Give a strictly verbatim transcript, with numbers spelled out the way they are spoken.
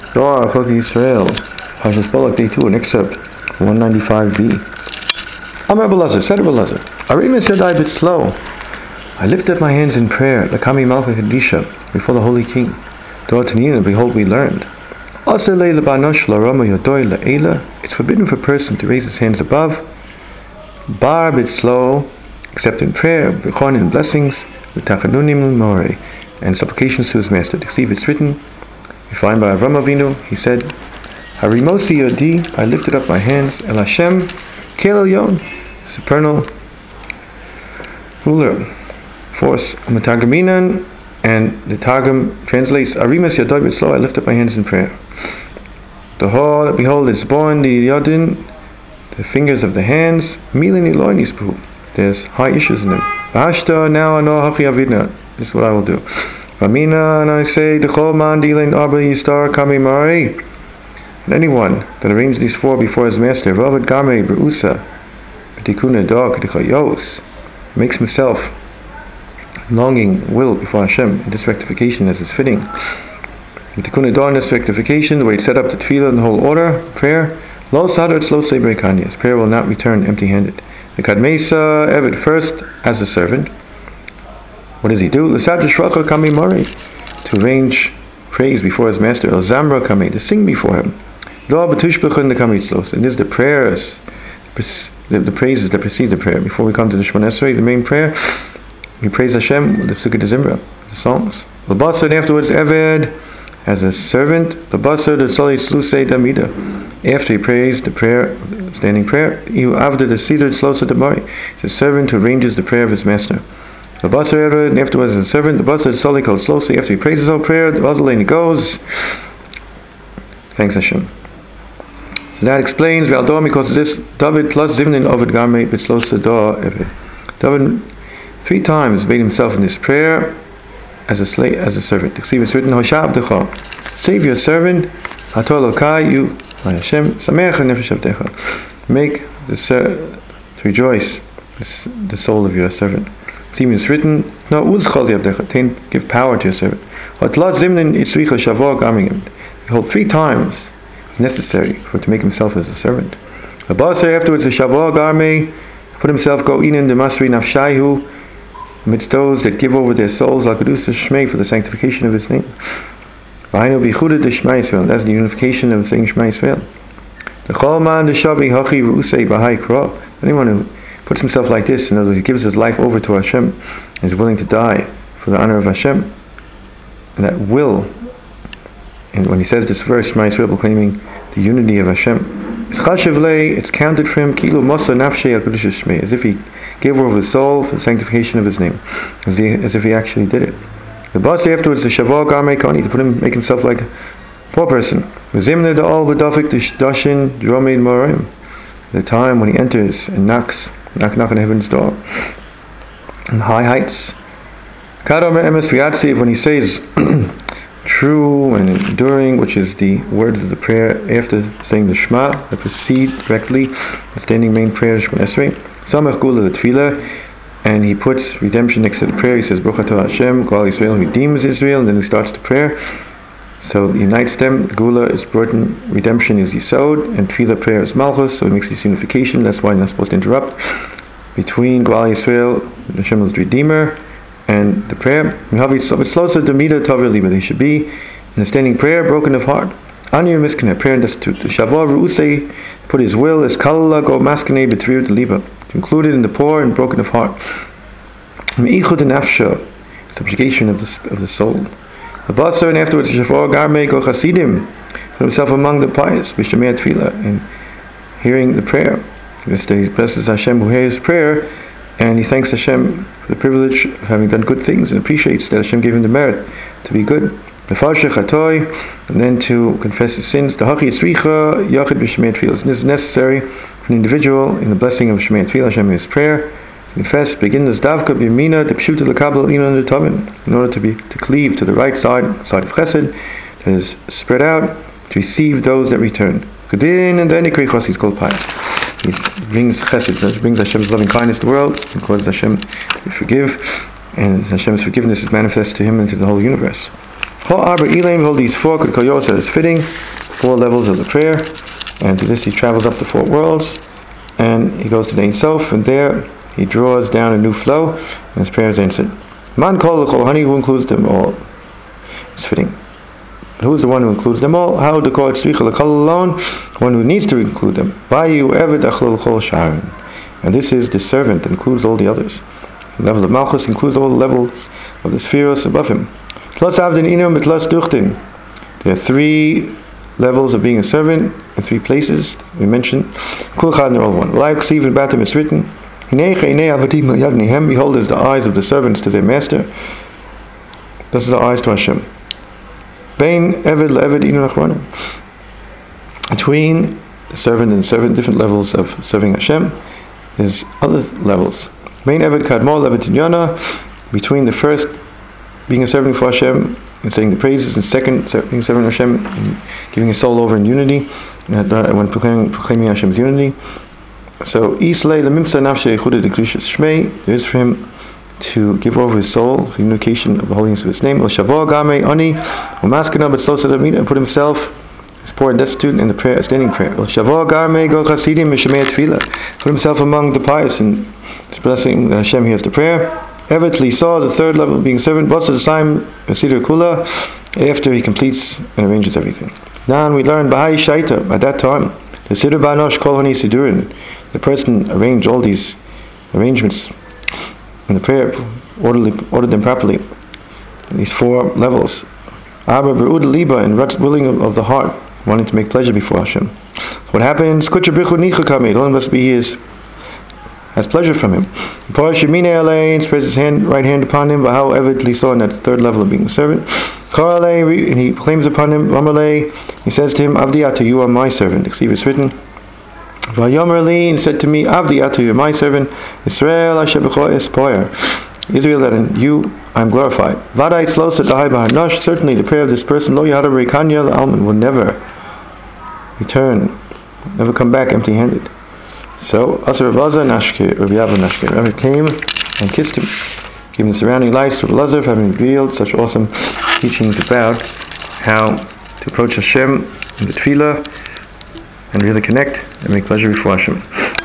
Dor Chok Yisrael, Parshas Balak, Day two, and excerpt one ninety-five b. Amar Belazar, said Belazar, Arim said I bit slow. I lifted up my hands in prayer, Lakami Malka Kadisha, before the Holy King. Dor Tanina, behold, we learned. Also Leila Banosh Larama Yodoi Laela, it's forbidden for a person to raise his hands above. Bar bit slow, except in prayer, Bechon in blessings, V'tachanunim L'morei, and supplications to his master. To see if it's written, we find by Avram Avinu, he said, Harimosi Yodi, I lifted up my hands, El Hashem, Kel Elyon, supernal ruler, force, Matagaminan, and the Targum translates, Arimas Yodoi B'Slo, I lift up my hands in prayer. The whole, behold, is born the Yodin, the fingers of the hands, Milin Eloin Yispu, there's high issues in them. Vashta, now I know Hachi Avidna, this is what I will do. Vamina, and I say, Dechol man dilein arba yistar kami mari. And anyone that arranged these four before his master, Vavad Game Berusa, Tikuna Dog Dechayos, makes himself longing will before Hashem, in this rectification as is fitting. Tikuna Dog in this rectification, the way it set up the tefillah in the whole order, prayer, Lo Sadar Tzlo Sebrei Kanyas, prayer will not return empty handed. The Kadmesa Evid first as a servant. What does he do? L'sadr kami mari, to arrange praise before his master. El zamra kami, to sing before him. Lo b'tushbechun the kamitzlos, and this is the prayers, the, the praises that precede the prayer. Before we come to the Shemon Esrei, the main prayer, we praise Hashem with the Psukkah de Zimra, the songs. L'basar, and afterwards Eved as a servant. L'basar the tzoli tzlusei damida. After he prays the prayer, standing prayer, you avda the siddur tzlosa damari. It's a servant who arranges the prayer of his master. The basar and afterwards the servant, the basar soli called slowly after he praises all prayer, the bazalain goes. Thanks Hashem. So that explains V'aldor, because of this David plus Zivnin Ovid Garme B'tzlosa Da Evid. David three times made himself in this prayer as a slave, as a servant. It's written, Hoshav Decha, save your servant, Atol Lokai, you, my Hashem, Sameach Nefesh Avdecha, make the ser- to rejoice the soul of your servant. It's even written, no, give power to your servant. Behold, three times it's necessary for it to make himself as a servant. The Basar afterwards, the Shavah Garme, put himself, go in the Masri Nafshayu, amidst those that give over their souls, al Kedus Shmei, for the sanctification of his name. That's the unification of saying Shema Yisrael. The Cholman, the Shavi Hachi Rusei Bahai Kra, anyone who puts himself like this, in other words, he gives his life over to Hashem, and is willing to die for the honor of Hashem, and that will, and when he says this verse, Shema Yisrael, proclaiming the unity of Hashem, it's counted for him, as if he gave over his soul for the sanctification of his name, as, he, as if he actually did it. The boss afterwards, the Shavah Garmei Kani, to put him, make himself like a poor person. The time when he enters and knocks, knock knock on heaven's door, in high heights. When he says true and enduring, which is the words of the prayer after saying the Shema, that proceed directly, the standing main prayer, Shemon Esrei. Samach Gula the Tefillah, and he puts redemption next to the prayer. He says Baruch Atah Hashem, Goal Yisrael, redeems Israel, and then he starts the prayer. So it unites them. The Gula is brought in, redemption is Yisod, and Tefillah prayer is Malchus, so it makes this unification. That's why you're not supposed to interrupt between Goal Yisrael, Hashem's Redeemer, and the prayer. They should be in a standing prayer, broken of heart. Anir Miskane, prayer and destitute. The Shavah Ru'usei, put his will, is Kalala Go Maskane B'Tvir Deliba, included in the poor and broken of heart. Me'ichud Nafsha, subjugation of the, of the soul. The Basar, and afterwards, Shavah Garmei Go Chasidim, put himself among the pious, B'Shemei Tefillah, and hearing the prayer. He blesses Hashem who hears prayer, and he thanks Hashem for the privilege of having done good things, and appreciates that Hashem gave him the merit to be good. The Farshech Hatoy, and then to confess his sins. The Hachi Yitzricha Yachid B'Shemei Tefillah. This is necessary for an individual in the blessing of Shemei Tefillah, Hashem in his prayer. Confess, begin this davka b'yamina d'pshuta l'kabel inon d'tovin, in order to be to cleave to the right side, side of Chesed, that is spread out to receive those that return. Kedin, and then Ikri he's called pious. He brings Chesed, he brings Hashem's loving kindness to the world, and causes Hashem to forgive, and Hashem's forgiveness is manifest to him and to the whole universe. Arbor Elaim, hold these four, Kol Yosef is fitting, four levels of the prayer, and to this he travels up the four worlds, and he goes to the Ein Sof, and there he draws down a new flow, and his prayer is answered. Man Kol L'Chol Hani, who includes them all, is fitting. Who is the one who includes them all? How to call it Tzricha L'Kol alone? One who needs to include them. Bayu Eved Achlol Chol Sharon. And this is the servant that includes all the others. The level of Malchus includes all the levels of the spheros above him. Tlas Avdin Inum Tlas Duchtin. There are three levels of being a servant in three places we mentioned. Kul Chad, they're all one. Like Sivan Batim, it's written, behold, as the eyes of the servants to their master. This is the eyes to Hashem. Between the servant and servant, different levels of serving Hashem, there's other levels. Between the first being a servant for Hashem and saying the praises, and second being a servant for Hashem and giving his soul over in unity, when proclaiming, proclaiming Hashem's unity. So there is for him to give over his soul, the communication of the holiness of his name, and put himself, his poor and destitute, in the prayer, standing prayer. Put himself among the pious and his blessing that Hashem hears the prayer. Evidently saw the third level of being a servant. What's the time? Kula, after he completes and arranges everything. Now we learn Bahai Shaita at that time. The Siddur Banosh Kolhani Sidurin. The person arranged all these arrangements in the prayer, orderly, ordered them properly. These four levels. Abba Be'ud Liba, and willing of the heart, wanting to make pleasure before Hashem. So what happens? Kucha Brichu Nicha Kamid. All must be his, has pleasure from him. Parash Yemine Alain, spreads his hand, right hand upon him, but how evidently saw in that third level of being a servant. Karale, and he proclaims upon him, Ramalei, he says to him, Avdi Atu, you are my servant. It's written, Vayomer Li, and said to me, Avdi Atu, you are my servant. Israel Asher B'cho Espoyer. Israel, that in you I am glorified. Vadai Tzlosa Dahai B'Hanosh, certainly the prayer of this person, Lo Yahada Rekanya Alman, will never return, never come back empty-handed. So, Asar Rav Nashke, Rav Yavah Nashke, Rav came and kissed him, giving the surrounding lights to Rav Lazar, having revealed such awesome teachings about how to approach Hashem in the tefillah and really connect and make pleasure before Hashem.